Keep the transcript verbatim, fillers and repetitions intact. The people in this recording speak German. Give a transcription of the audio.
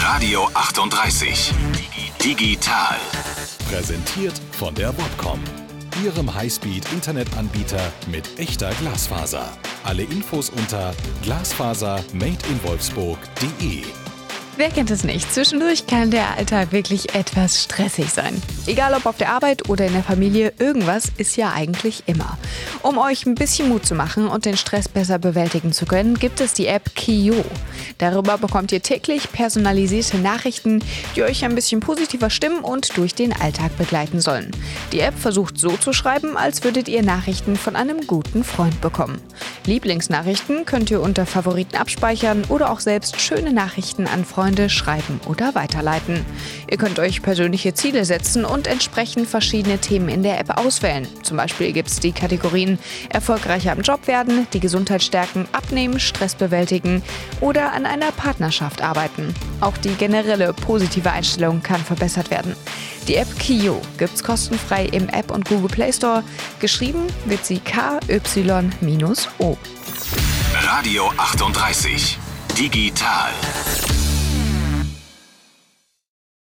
Radio achtunddreißig. Digital. Präsentiert von der Wobcom, Ihrem Highspeed-Internetanbieter mit echter Glasfaser. Alle Infos unter glasfaser made in wolfsburg punkt de. Wer kennt es nicht? Zwischendurch kann der Alltag wirklich etwas stressig sein. Egal ob auf der Arbeit oder in der Familie, irgendwas ist ja eigentlich immer. Um euch ein bisschen Mut zu machen und den Stress besser bewältigen zu können, gibt es die App Kio. Darüber bekommt ihr täglich personalisierte Nachrichten, die euch ein bisschen positiver stimmen und durch den Alltag begleiten sollen. Die App versucht so zu schreiben, als würdet ihr Nachrichten von einem guten Freund bekommen. Lieblingsnachrichten könnt ihr unter Favoriten abspeichern oder auch selbst schöne Nachrichten an Freunde schreiben oder weiterleiten. Ihr könnt euch persönliche Ziele setzen und entsprechend verschiedene Themen in der App auswählen. Zum Beispiel gibt es die Kategorien erfolgreicher im Job werden, die Gesundheit stärken, abnehmen, Stress bewältigen oder an einer Partnerschaft arbeiten. Auch die generelle positive Einstellung kann verbessert werden. Die App Kio gibt's kostenfrei im App und Google Play Store. Geschrieben wird sie K Y O. Radio achtunddreißig. Digital.